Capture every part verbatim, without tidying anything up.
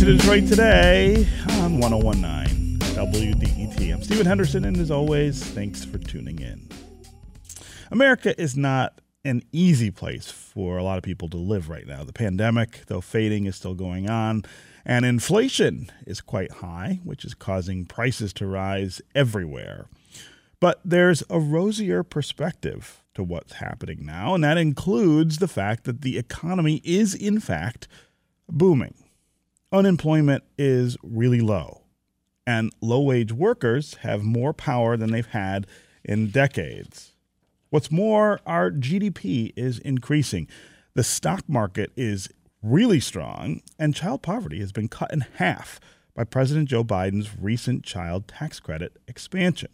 to Detroit Today on one oh one point nine W D E T. I'm Stephen Henderson, and as always, thanks for tuning in. America is not an easy place for a lot of people to live right now. The pandemic, though fading, is still going on, and inflation is quite high, which is causing prices to rise everywhere. But there's a rosier perspective to what's happening now, and that includes the fact that the economy is, in fact, booming. Unemployment is really low, and low-wage workers have more power than they've had in decades. What's more, our G D P is increasing. The stock market is really strong, and child poverty has been cut in half by President Joe Biden's recent child tax credit expansion.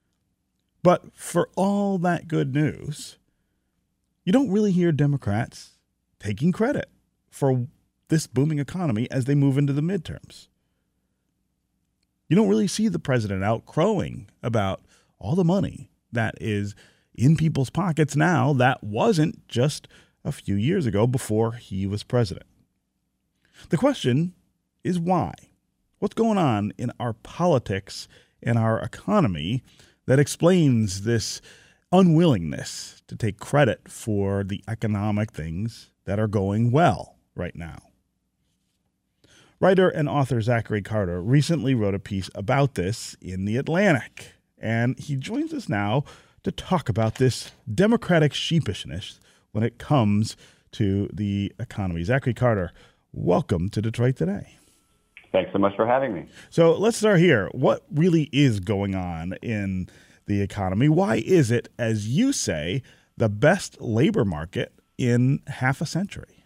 But for all that good news, you don't really hear Democrats taking credit for this booming economy as they move into the midterms. You don't really see the president out crowing about all the money that is in people's pockets now that wasn't just a few years ago before he was president. The question is why? What's going on in our politics and our economy that explains this unwillingness to take credit for the economic things that are going well right now? Writer and author Zachary Carter recently wrote a piece about this in The Atlantic, and he joins us now to talk about this Democratic sheepishness when it comes to the economy. Zachary Carter, welcome to Detroit Today. Thanks so much for having me. So let's start here. What really is going on in the economy? Why is it, as you say, the best labor market in half a century?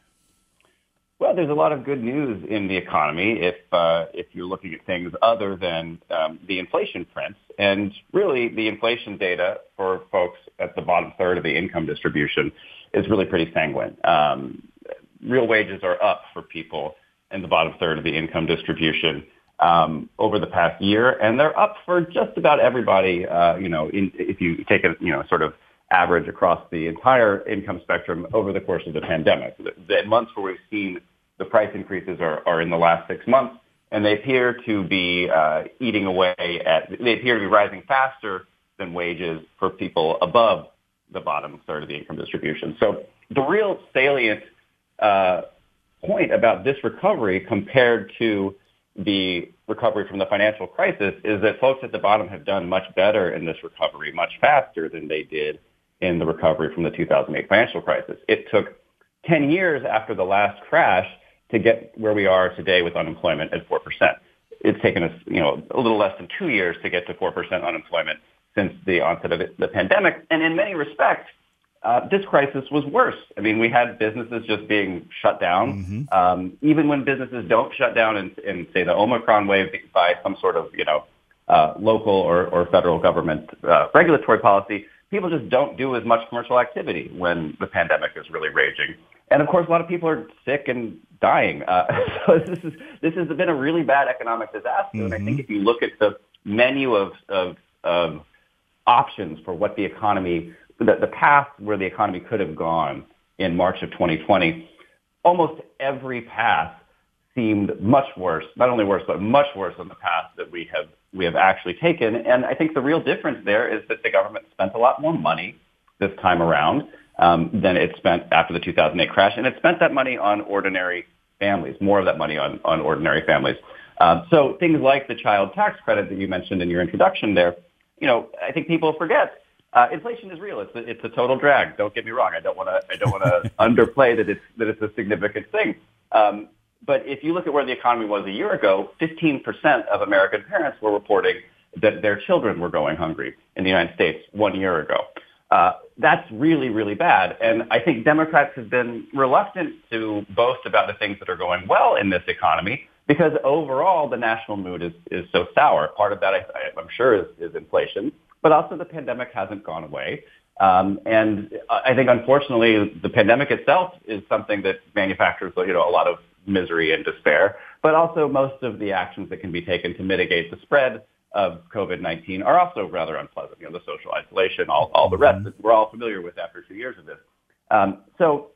Well, there's a lot of good news in the economy if uh, if you're looking at things other than um, the inflation prints. And really, the inflation data for folks at the bottom third of the income distribution is really pretty sanguine. Um, real wages are up for people in the bottom third of the income distribution um, over the past year, and they're up for just about everybody. Uh, you know, in, if you take a you know sort of average across the entire income spectrum over the course of the pandemic. The, the months where we've seen the price increases are, are in the last six months, and they appear to be uh, eating away at, they appear to be rising faster than wages for people above the bottom third of the income distribution. So the real salient uh, point about this recovery compared to the recovery from the financial crisis is that folks at the bottom have done much better in this recovery, much faster than they did in the recovery from the two thousand eight financial crisis. It took ten years after the last crash to get where we are today with unemployment at four percent. It's taken us, you know, a little less than two years to get to four percent unemployment since the onset of the pandemic. And in many respects, uh, this crisis was worse. I mean, we had businesses just being shut down. Mm-hmm. Um, even when businesses don't shut down in, in, say, the Omicron wave by some sort of, you know, uh, local or, or federal government uh, regulatory policy, people just don't do as much commercial activity when the pandemic is really raging. And of course, a lot of people are sick and dying. Uh, so this is this has been a really bad economic disaster. Mm-hmm. And I think if you look at the menu of, of, of options for what the economy, the, the path where the economy could have gone in March of twenty twenty, almost every path seemed much worse, not only worse, but much worse than the path that we have we have actually taken. And I think the real difference there is that the government spent a lot more money this time around um, than it spent after the two thousand eight crash. And it spent that money on ordinary families, more of that money on, on ordinary families. Um, so things like the child tax credit that you mentioned in your introduction there, you know, I think people forget uh, inflation is real. It's a, it's a total drag. Don't get me wrong. I don't want to I don't want to underplay that it's that it's a significant thing. Um, But if you look at where the economy was a year ago, fifteen percent of American parents were reporting that their children were going hungry in the United States one year ago. Uh, that's really, really bad. And I think Democrats have been reluctant to boast about the things that are going well in this economy because overall the national mood is, is so sour. Part of that, I, I'm sure, is, is inflation, but also the pandemic hasn't gone away. Um, and I think, unfortunately, the pandemic itself is something that manufactures, you know, a lot of misery and despair, but also most of the actions that can be taken to mitigate the spread of COVID nineteen are also rather unpleasant. You know, the social isolation, all, all the rest that we're all familiar with after two years of this. Um, so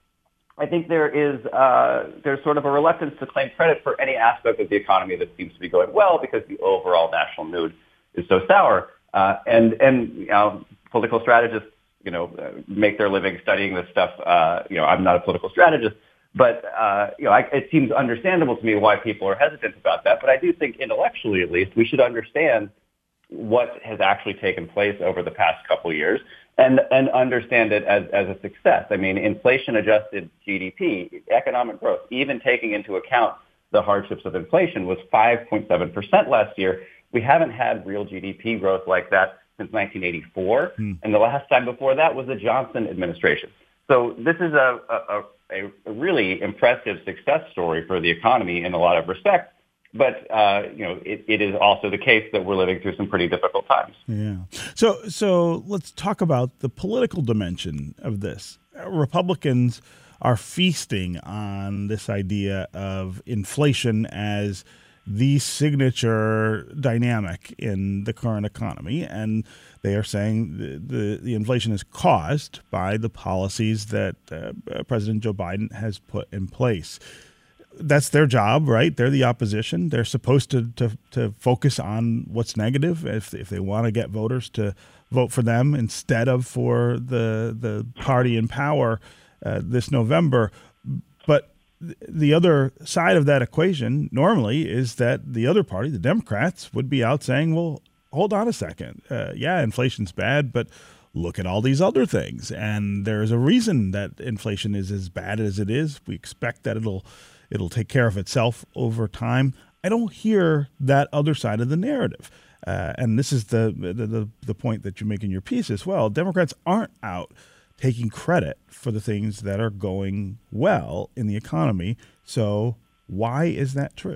I think there is uh, there's sort of a reluctance to claim credit for any aspect of the economy that seems to be going well because the overall national mood is so sour. Uh, and and you know, political strategists, you know, uh, make their living studying this stuff. Uh, you know, I'm not a political strategist, but uh, you know, I, it seems understandable to me why people are hesitant about that. But I do think, intellectually at least, we should understand what has actually taken place over the past couple of years and, and understand it as, as a success. I mean, inflation-adjusted G D P, economic growth, even taking into account the hardships of inflation, was five point seven percent last year. We haven't had real G D P growth like that since nineteen eighty-four, hmm. and the last time before that was the Johnson administration. So this is a, a, a really impressive success story for the economy in a lot of respects. But, uh, you know, it, it is also the case that we're living through some pretty difficult times. Yeah. So so let's talk about the political dimension of this. Republicans are feasting on this idea of inflation as the signature dynamic in the current economy. And they are saying the, the, the inflation is caused by the policies that uh, President Joe Biden has put in place. That's their job, right? They're the opposition. They're supposed to to, to focus on what's negative if if they want to get voters to vote for them instead of for the the party in power uh, this November. But th- the other side of that equation normally is that the other party, the Democrats, would be out saying, well, hold on a second. Uh, yeah, inflation's bad, but look at all these other things. And there's a reason that inflation is as bad as it is. We expect that it'll It'll take care of itself over time. I don't hear that other side of the narrative. Uh, and this is the, the, the, the point that you make in your piece as well. Democrats aren't out taking credit for the things that are going well in the economy. So why is that true?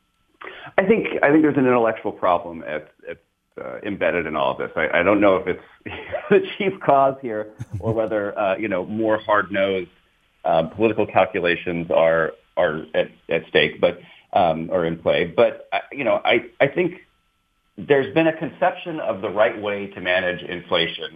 I think I think there's an intellectual problem at, at, uh, embedded in all of this. I, I don't know if it's the chief cause here or whether, uh, you know, more hard-nosed uh, political calculations are are at, at stake, but um, or in play. But uh, you know, I, I think there's been a conception of the right way to manage inflation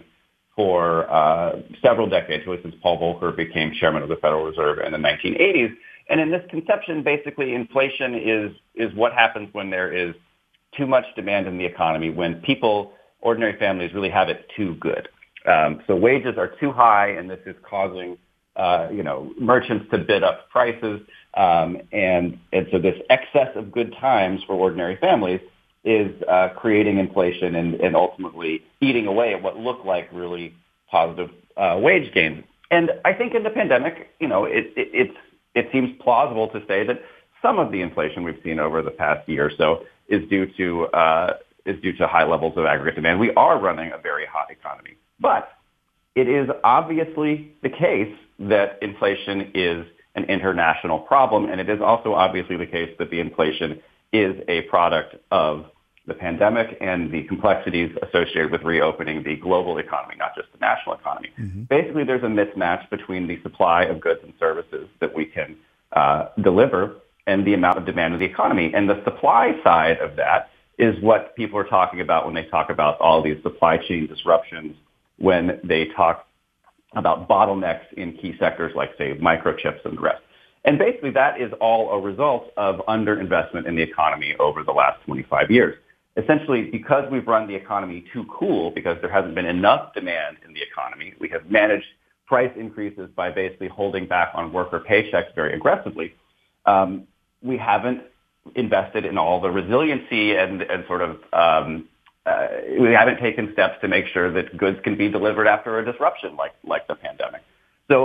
for uh, several decades, really since Paul Volcker became chairman of the Federal Reserve in the nineteen eighties. And in this conception, basically, inflation is is what happens when there is too much demand in the economy, when people, ordinary families, really have it too good. Um, so wages are too high, and this is causing Uh, you know, merchants to bid up prices. Um, and, and so this excess of good times for ordinary families is uh, creating inflation and, and ultimately eating away at what look like really positive uh, wage gains. And I think in the pandemic, you know, it, it, it's, it seems plausible to say that some of the inflation we've seen over the past year or so is due to, uh, is due to high levels of aggregate demand. We are running a very hot economy. But it is obviously the case that inflation is an international problem, and it is also obviously the case that the inflation is a product of the pandemic and the complexities associated with reopening the global economy, not just the national economy. Mm-hmm. Basically, there's a mismatch between the supply of goods and services that we can uh, deliver and the amount of demand of the economy. And the supply side of that is what people are talking about when they talk about all these supply chain disruptions, when they talk about bottlenecks in key sectors like, say, microchips and the rest. And basically that is all a result of underinvestment in the economy over the last twenty-five years. Essentially, because we've run the economy too cool, because there hasn't been enough demand in the economy, we have managed price increases by basically holding back on worker paychecks very aggressively. Um, we haven't invested in all the resiliency and, and sort of um, Uh, we haven't taken steps to make sure that goods can be delivered after a disruption like, like the pandemic. So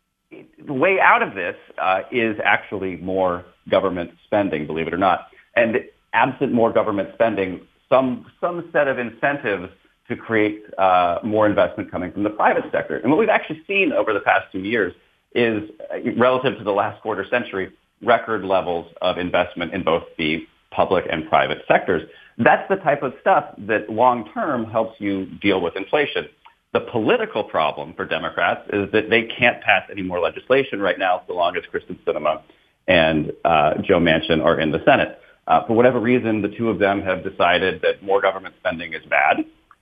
the way out of this uh, is actually more government spending, believe it or not. And absent more government spending, some, some set of incentives to create uh, more investment coming from the private sector. And what we've actually seen over the past two years is, uh, relative to the last quarter century, record levels of investment in both the public and private sectors. That's the type of stuff that long-term helps you deal with inflation. The political problem for Democrats is that they can't pass any more legislation right now so long as Kristen Sinema and uh, Joe Manchin are in the Senate. Uh, for whatever reason, the two of them have decided that more government spending is bad,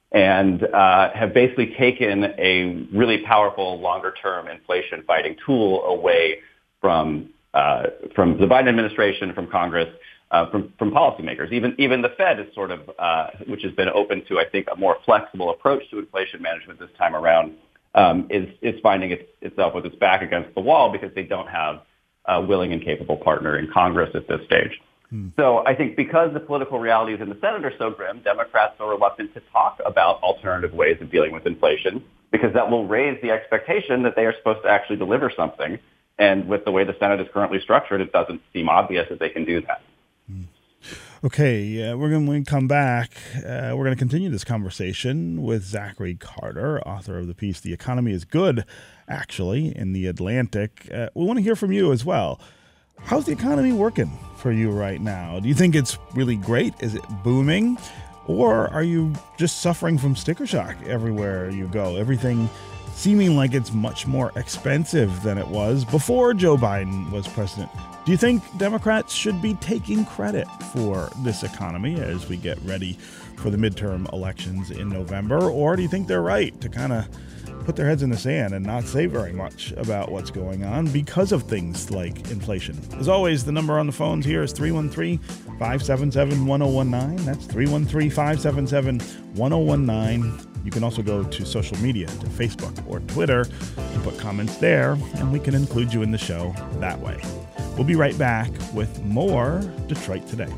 and uh, have basically taken a really powerful longer-term inflation-fighting tool away from uh, from the Biden administration, from Congress, uh, from from policymakers. Even even the Fed is sort of, uh, which has been open to, I think, a more flexible approach to inflation management this time around, um, is is finding its, itself with its back against the wall because they don't have a willing and capable partner in Congress at this stage. Hmm. So I think because the political realities in the Senate are so grim, Democrats are reluctant to talk about alternative ways of dealing with inflation because that will raise the expectation that they are supposed to actually deliver something. And with the way the Senate is currently structured, it doesn't seem obvious that they can do that. Okay, uh, we're going to come back. Uh, we're going to continue this conversation with Zachary Carter, author of the piece, "The Economy is Good," actually, in The Atlantic. Uh, we want to hear from you as well. How's the economy working for you right now? Do you think it's really great? Is it booming? Or are you just suffering from sticker shock everywhere you go? Everything seeming like it's much more expensive than it was before Joe Biden was president. Do you think Democrats should be taking credit for this economy as we get ready for the midterm elections in November? Or do you think they're right to kind of put their heads in the sand and not say very much about what's going on because of things like inflation? As always, the number on the phones here is three one three, five seven seven, one zero one nine. That's three one three, five seven seven, one zero one nine. You can also go to social media, to Facebook or Twitter, and put comments there, and we can include you in the show that way. We'll be right back with more Detroit Today.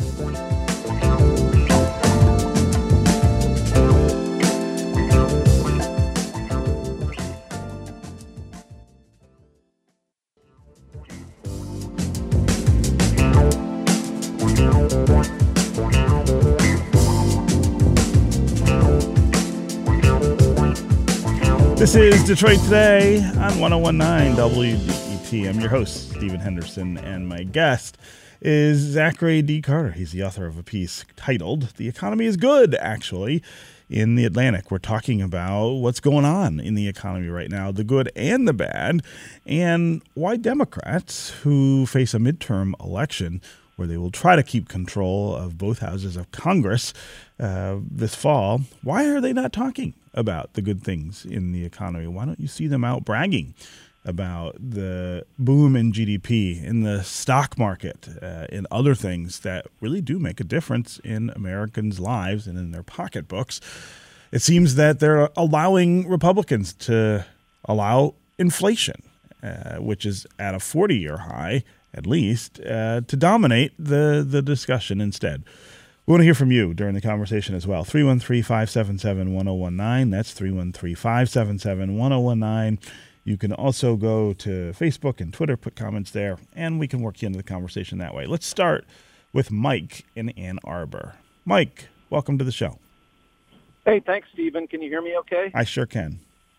This is Detroit Today on one oh one nine W D E T. I'm your host, Stephen Henderson, and my guest is Zachary D. Carter. He's the author of a piece titled "The Economy is Good," actually, in The Atlantic. We're talking about what's going on in the economy right now, the good and the bad, and why Democrats who face a midterm election where they will try to keep control of both houses of Congress uh, this fall, why are they not talking about the good things in the economy? Why don't you see them out bragging about the boom in G D P, in the stock market, uh, in other things that really do make a difference in Americans' lives and in their pocketbooks? It seems that they're allowing Republicans to allow inflation, uh, which is at a forty-year high, at least, uh, to dominate the, the discussion instead. We want to hear from you during the conversation as well. three one three, five seven seven, one zero one nine. That's three one three, five seven seven, one zero one nine. You can also go to Facebook and Twitter, put comments there, and we can work you into the conversation that way. Let's start with Mike in Ann Arbor. Mike, welcome to the show. Hey, thanks, Stephen. Can you hear me okay? I sure can.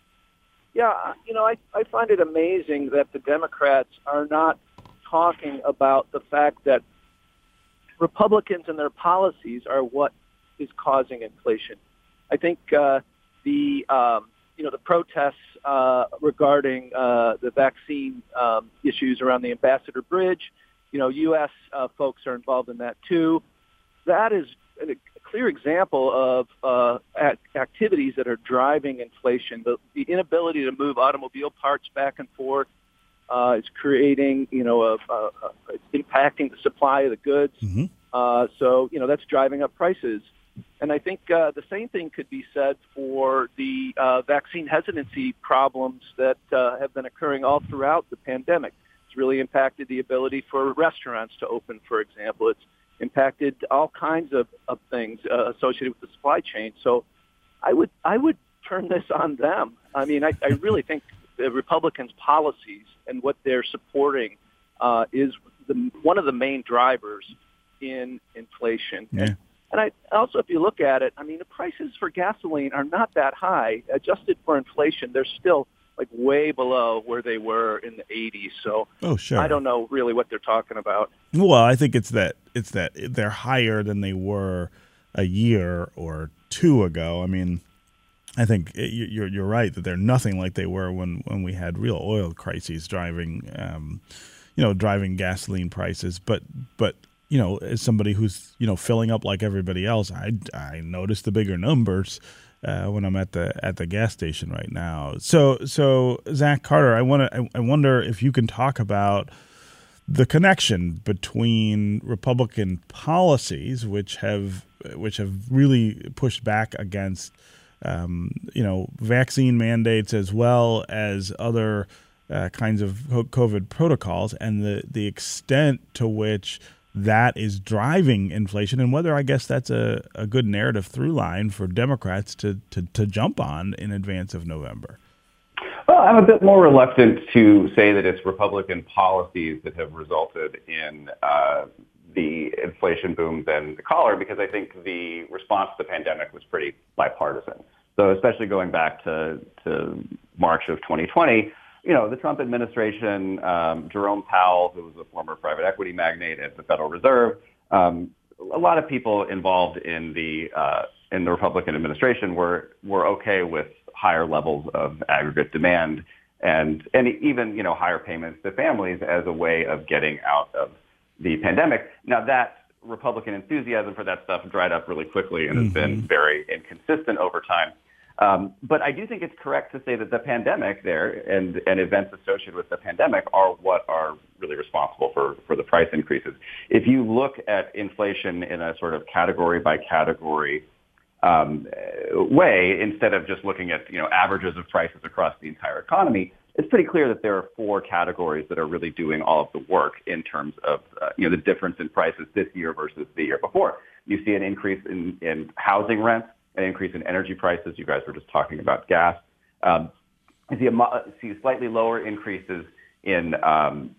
Yeah, you know, I, I find it amazing that the Democrats are not talking about the fact that Republicans and their policies are what is causing inflation. I think uh, the um, you know the protests uh, regarding uh, the vaccine um, issues around the Ambassador Bridge, you know, U S uh, folks are involved in that too. That is a clear example of uh, act- activities that are driving inflation. The, the inability to move automobile parts back and forth uh, is creating, you know, a, a, a, it's impacting the supply of the goods. Mm-hmm. Uh, so, you know, that's driving up prices. And I think uh, the same thing could be said for the uh, vaccine hesitancy problems that uh, have been occurring all throughout the pandemic. It's really impacted the ability for restaurants to open, for example. It's impacted all kinds of, of things uh, associated with the supply chain. So I would I would turn this on them. I mean, I, I really think the Republicans' policies and what they're supporting uh, is the, one of the main drivers in inflation. Yeah. And, and I also, if you look at it, I mean, the prices for gasoline are not that high. Adjusted for inflation, they're still like way below where they were in the eighties. So oh, sure. I don't know really what they're talking about. Well, I think it's that it's that they're higher than they were a year or two ago. I mean, I think you're you're right that they're nothing like they were when, when we had real oil crises driving, um, you know, driving gasoline prices. But but you know, as somebody who's, you know, filling up like everybody else, I, I notice the bigger numbers uh, when I'm at the at the gas station right now. So, so Zach Carter, I want to, I, I wonder if you can talk about the connection between Republican policies, which have which have really pushed back against, um, you know, vaccine mandates as well as other uh, kinds of COVID protocols, and the the extent to which that is driving inflation, and whether I guess that's a, a good narrative through line for Democrats to, to, to jump on in advance of November. Well, I'm a bit more reluctant to say that it's Republican policies that have resulted in uh, the inflation boom than the caller, because I think the response to the pandemic was pretty bipartisan. So especially going back to, to March of twenty twenty, you know, the Trump administration, um, Jerome Powell, who was a former private equity magnate at the Federal Reserve, um, a lot of people involved in the uh, in the Republican administration were were okay with higher levels of aggregate demand and and even, you know, higher payments to families as a way of getting out of the pandemic. Now, that Republican enthusiasm for that stuff dried up really quickly and mm-hmm. has been very inconsistent over time. Um, but I do think it's correct to say that the pandemic there and, and events associated with the pandemic are what are really responsible for, for the price increases. If you look at inflation in a sort of category by category um, way, instead of just looking at, you know, averages of prices across the entire economy, it's pretty clear that there are four categories that are really doing all of the work in terms of, uh, you know, the difference in prices this year versus the year before. You see an increase in, in housing rents, an increase in energy prices. You guys were just talking about gas. Um, you see, a, see slightly lower increases in, um,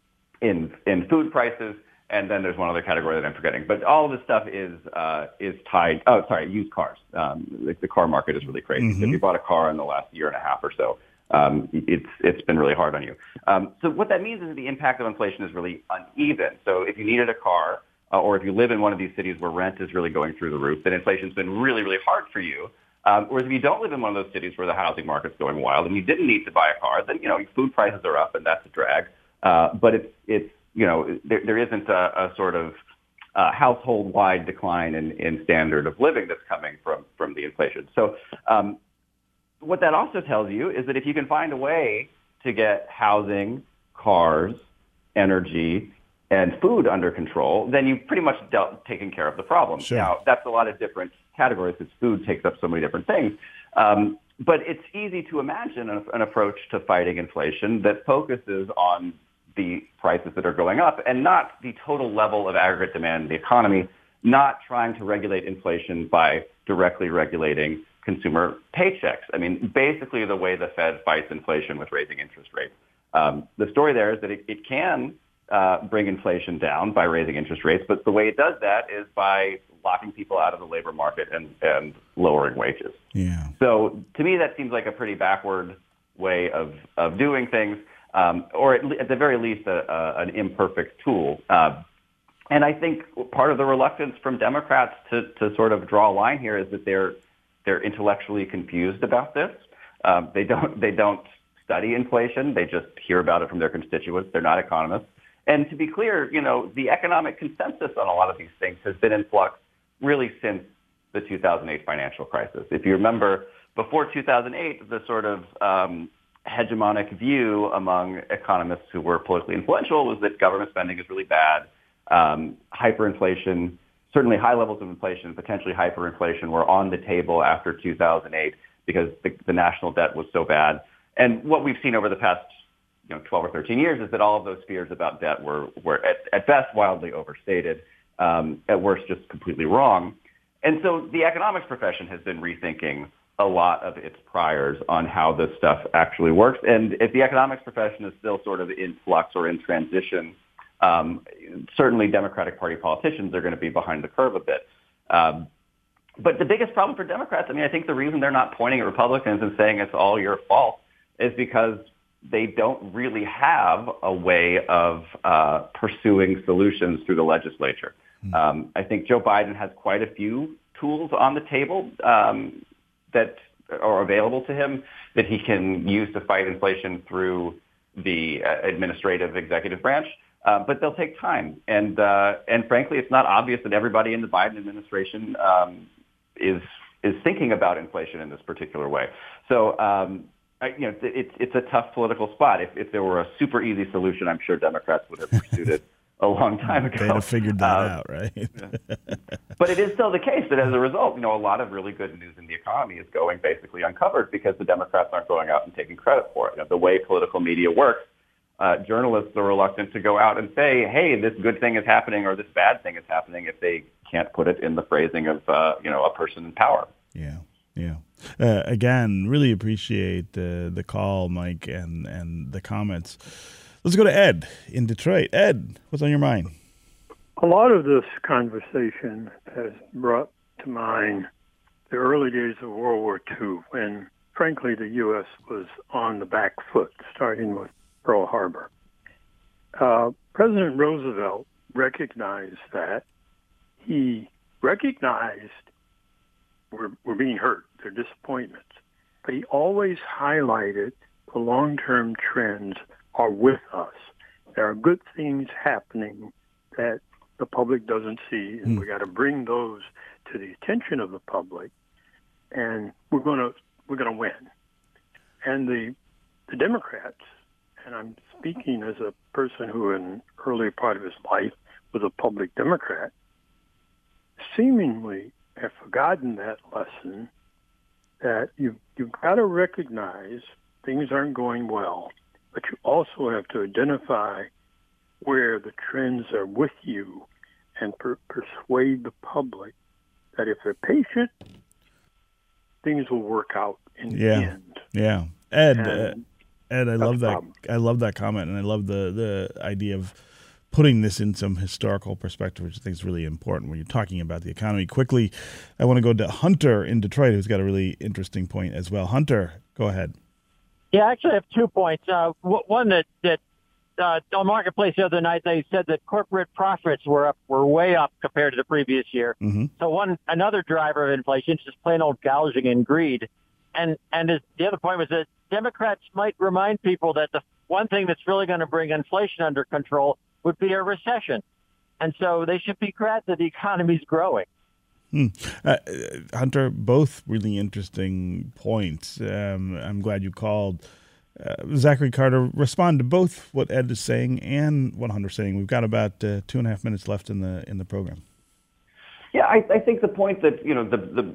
in in food prices, and then there's one other category that I'm forgetting. But all of this stuff is uh, is tied. Oh, sorry, used cars. Um, the, the car market is really crazy. Mm-hmm. So if you bought a car in the last year and a half or so, um, it's it's been really hard on you. Um, so what that means is that the impact of inflation is really uneven. So if you needed a car, Uh, or if you live in one of these cities where rent is really going through the roof, then inflation's been really, really hard for you. Um, whereas if you don't live in one of those cities where the housing market's going wild and you didn't need to buy a car, then, you know, food prices are up and that's a drag. Uh, but it's, it's, you know, there, there isn't a, a sort of uh, household-wide decline in, in standard of living that's coming from, from the inflation. So um, what that also tells you is that if you can find a way to get housing, cars, energy, and food under control, then you've pretty much dealt, taken care of the problem. Sure. Now, that's a lot of different categories because food takes up so many different things. Um, but it's easy to imagine an, an approach to fighting inflation that focuses on the prices that are going up and not the total level of aggregate demand in the economy, not trying to regulate inflation by directly regulating consumer paychecks. I mean, basically the way the Fed fights inflation with raising interest rates. Um, the story there is that it, it can Uh, bring inflation down by raising interest rates, but the way it does that is by locking people out of the labor market and, and lowering wages. Yeah. So to me, that seems like a pretty backward way of, of doing things, um, or at, le- at the very least, a, a, an imperfect tool. Uh, and I think part of the reluctance from Democrats to, to sort of draw a line here is that they're they're intellectually confused about this. Um, they don't they don't study inflation; they just hear about it from their constituents. They're not economists. And to be clear, you know, the economic consensus on a lot of these things has been in flux really since the two thousand eight financial crisis. If you remember, before two thousand eight, the sort of um, hegemonic view among economists who were politically influential was that government spending is really bad. Um, hyperinflation, certainly high levels of inflation, potentially hyperinflation were on the table after two thousand eight because the, the national debt was so bad. And what we've seen over the past you know, twelve or thirteen years is that all of those fears about debt were, were at, at best wildly overstated, um, at worst just completely wrong. And so the economics profession has been rethinking a lot of its priors on how this stuff actually works. And if the economics profession is still sort of in flux or in transition, um, certainly Democratic Party politicians are going to be behind the curve a bit. Um, but the biggest problem for Democrats, I mean, I think the reason they're not pointing at Republicans and saying it's all your fault is because they don't really have a way of uh, pursuing solutions through the legislature. Mm-hmm. Um, I think Joe Biden has quite a few tools on the table um, that are available to him that he can use to fight inflation through the uh, administrative executive branch. Uh, but they'll take time. And uh, and frankly, it's not obvious that everybody in the Biden administration um, is is thinking about inflation in this particular way. So, um, I, you know, it's it's a tough political spot. If if there were a super easy solution, I'm sure Democrats would have pursued it a long time ago. They'd have figured that uh, out, right? But it is still the case that as a result, you know, a lot of really good news in the economy is going basically uncovered because the Democrats aren't going out and taking credit for it. You know, the way political media works, uh, journalists are reluctant to go out and say, hey, this good thing is happening or this bad thing is happening if they can't put it in the phrasing of, uh, you know, a person in power. Yeah, yeah. Uh, again, really appreciate uh, the call, Mike, and, and the comments. Let's go to Ed in Detroit. Ed, what's on your mind? A lot of this conversation has brought to mind the early days of World War Two, when, frankly, the U S was on the back foot, starting with Pearl Harbor. Uh, President Roosevelt recognized that. He recognized we're, we're being hurt, they're disappointments, but he always highlighted the long-term trends are with us. There are good things happening that the public doesn't see, and mm. we got to bring those to the attention of the public, and we're going to we're going to win. And the the Democrats, and I'm speaking as a person who in an early part of his life was a public Democrat, seemingly have forgotten that lesson that you you've got to recognize things aren't going well, but you also have to identify where the trends are with you and per- persuade the public that if they're patient, things will work out in yeah. the end. Yeah. Ed, And uh, Ed, I love that. problem. I love that comment, and I love the, the idea of putting this in some historical perspective, which I think is really important when you're talking about the economy. Quickly, I want to go to Hunter in Detroit, who's got a really interesting point as well. Hunter, go ahead. Yeah, I actually have two points. Uh, one that, that uh, on Marketplace the other night, they said that corporate profits were up, were way up compared to the previous year. Mm-hmm. So one, another driver of inflation is just plain old gouging and greed. And, and as the other point was that Democrats might remind people that the one thing that's really going to bring inflation under control would be a recession. And so they should be glad that the economy's growing. Hmm. Uh, Hunter, both really interesting points. Um, I'm glad you called. Uh, Zachary Carter, respond to both what Ed is saying and what Hunter's saying. We've got about uh, two and a half minutes left in the in the program. Yeah, I, I think the point that, you know, the the,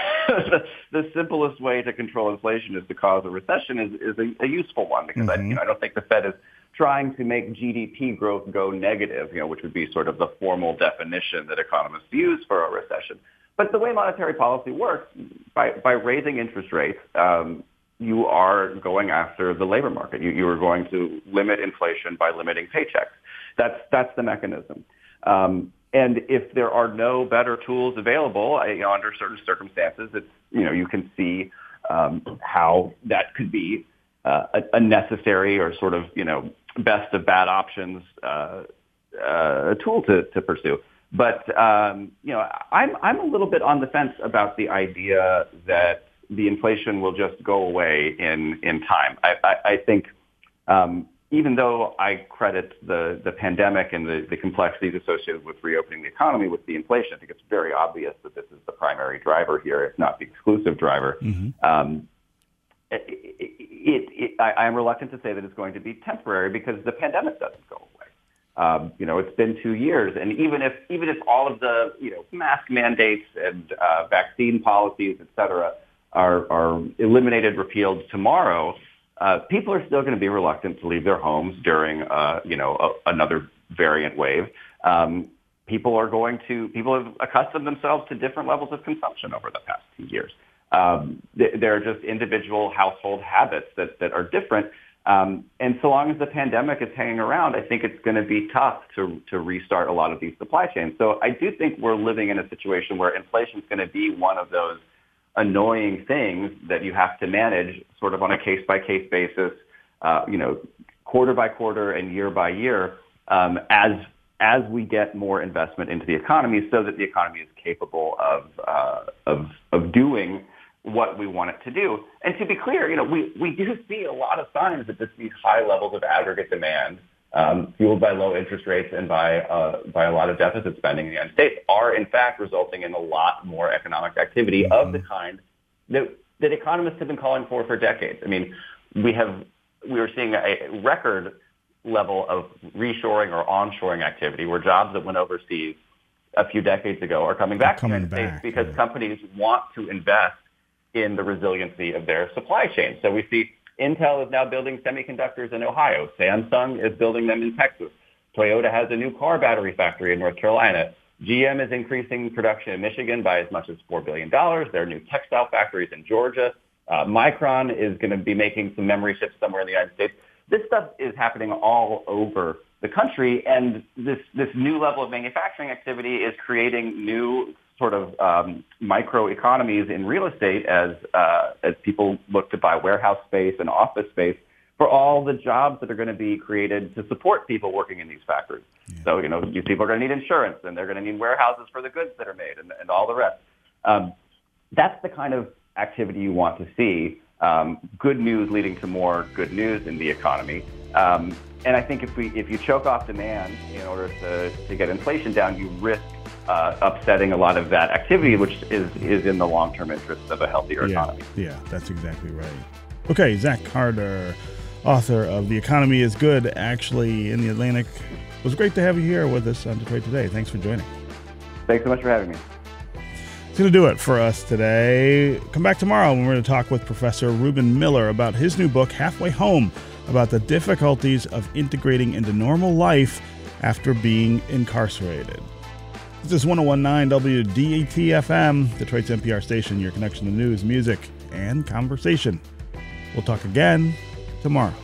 the the simplest way to control inflation is to cause a recession is, is a, a useful one, because mm-hmm. I, you know, I don't think the Fed is trying to make G D P growth go negative, you know, which would be sort of the formal definition that economists use for a recession. But the way monetary policy works, by, by raising interest rates, um, you are going after the labor market. You, you are going to limit inflation by limiting paychecks. That's that's the mechanism. Um, and if there are no better tools available, you know, under certain circumstances, it's, you know, you can see um, how that could be uh, a, a necessary or sort of, you know, best of bad options uh, uh, tool to, to pursue. But, um, you know, I'm I'm a little bit on the fence about the idea that the inflation will just go away in, in time. I, I, I think um, even though I credit the, the pandemic and the, the complexities associated with reopening the economy with the inflation, I think it's very obvious that this is the primary driver here, if not the exclusive driver. Mm-hmm. Um, it, it, it, I, I'm reluctant to say that it's going to be temporary because the pandemic doesn't go away. Um, you know, it's been two years, and even if even if all of the you know mask mandates and uh, vaccine policies, et cetera, are are eliminated, repealed tomorrow, uh, people are still going to be reluctant to leave their homes during uh, you know a, another variant wave. Um, people are going to people have accustomed themselves to different levels of consumption over the past two years. Um, th- there are just individual household habits that that are different. Um, and so long as the pandemic is hanging around, I think it's going to be tough to to restart a lot of these supply chains. So I do think we're living in a situation where inflation is going to be one of those annoying things that you have to manage sort of on a case-by-case basis, uh, you know, quarter by quarter and year by year, um, as as we get more investment into the economy so that the economy is capable of uh, of of doing what we want it to do. And to be clear, you know, we, we do see a lot of signs that just these high levels of aggregate demand um, fueled by low interest rates and by uh, by a lot of deficit spending in the United States, are in fact resulting in a lot more economic activity mm-hmm. of the kind that that economists have been calling for for decades. I mean, we have we are seeing a record level of reshoring or onshoring activity, where jobs that went overseas a few decades ago are coming back to the United States because yeah. companies want to invest in the resiliency of their supply chain. So we see Intel is now building semiconductors in Ohio. Samsung is building them in Texas. Toyota has a new car battery factory in North Carolina. G M is increasing production in Michigan by as much as four billion dollars. There are new textile factories in Georgia. Uh, Micron is going to be making some memory chips somewhere in the United States. This stuff is happening all over the country, and this, this new level of manufacturing activity is creating new sort of um, microeconomies in real estate as uh, as people look to buy warehouse space and office space for all the jobs that are going to be created to support people working in these factories. Yeah. So, you know, these people are going to need insurance, and they're going to need warehouses for the goods that are made, and, and all the rest. Um, that's the kind of activity you want to see. Um, good news leading to more good news in the economy. Um, and I think if we if you choke off demand in order to, to get inflation down, you risk uh, upsetting a lot of that activity, which is, is in the long-term interests of a healthier yeah, economy. Yeah, that's exactly right. Okay, Zach Carter, author of The Economy is Good, actually in the Atlantic. It was great to have you here with us on Detroit Today. Thanks for joining. Thanks so much for having me. It's going to do it for us today. Come back tomorrow when we're going to talk with Professor Reuben Miller about his new book, Halfway Home, about the difficulties of integrating into normal life after being incarcerated. This is one oh one point nine W D E T F M, Detroit's N P R station, your connection to news, music, and conversation. We'll talk again tomorrow.